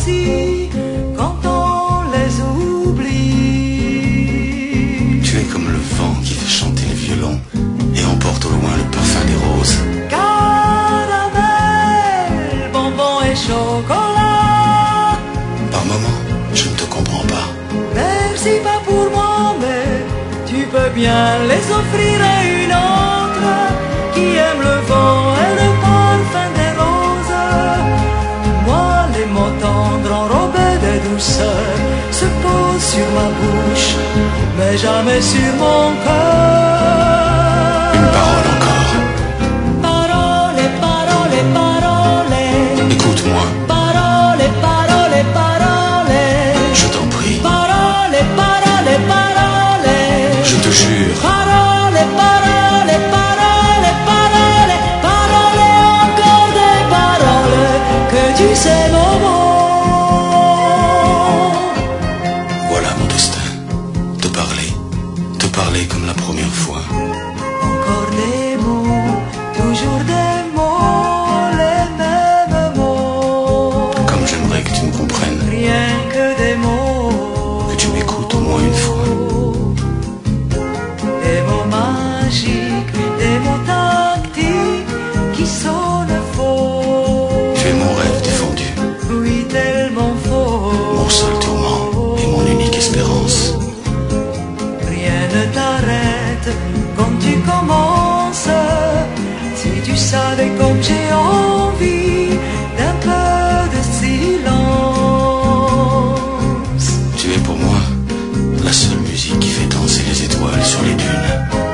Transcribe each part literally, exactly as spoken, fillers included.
aussi quand on les oublie. Tu es comme le vent qui fait chanter le violon et emporte au loin le parfum des roses. Caramel, bonbon et chocolat. Par moments, je ne te comprends pas. Merci pas pour moi, mais tu peux bien les offrir à une autre qui aime le vent et le parfum des roses. Moi, les mots tendres enrobés de douceur se posent sur ma bouche, mais jamais sur mon cœur. Une parole encore. Parole, parole, parole. Écoute-moi. Parole, parole, parole. Je t'en prie. Parole, parole, parole. Je te jure. Parole, parole, parole, parole. Parole, encore des paroles que tu sais mon mot. Voilà mon destin. Te parler. Te parler comme la première fois. Encore des mots, toujours des mots, les mêmes mots. Comme j'aimerais que tu me comprennes. Rien que des mots. Que tu m'écoutes au moins une fois. Des mots magiques, des mots tactiques qui sonnent faux. Tu es mon rêve défendu. Oui, tellement faux. Mon seul tourment et mon unique espérance. Rien ne t'arrête quand tu commences. Si tu savais comme j'ai envie d'un peu de silence. Tu es pour moi la seule musique qui fait danser les étoiles sur les dunes.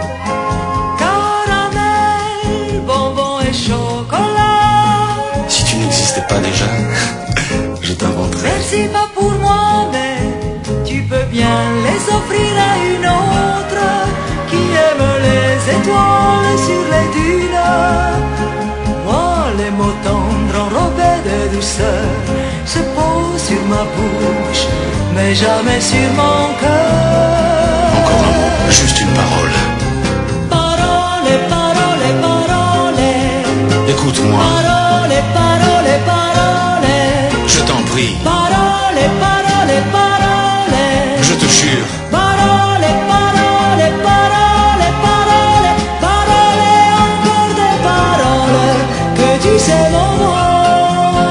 Caramel, bonbon et chocolat. Si tu n'existais pas déjà, je t'inventerais. Merci pas pour moi, mais tu peux bien les offrir à une autre qui aime les étoiles sur les dunes. Moi, les mots tendres enrobés de douceur se posent sur ma bouche, mais jamais sur mon cœur. Encore un mot, juste une parole. Parole, parole, parole. Écoute-moi, Parole, parole, parole. je t'en prie, Parole, parole, parole. je te jure. Parole, parole, parole, parole. Parole, encore des paroles que tu sais mon mot.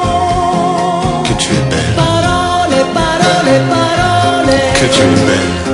Que tu es belle, Parole, parole, parole. que tu es belle.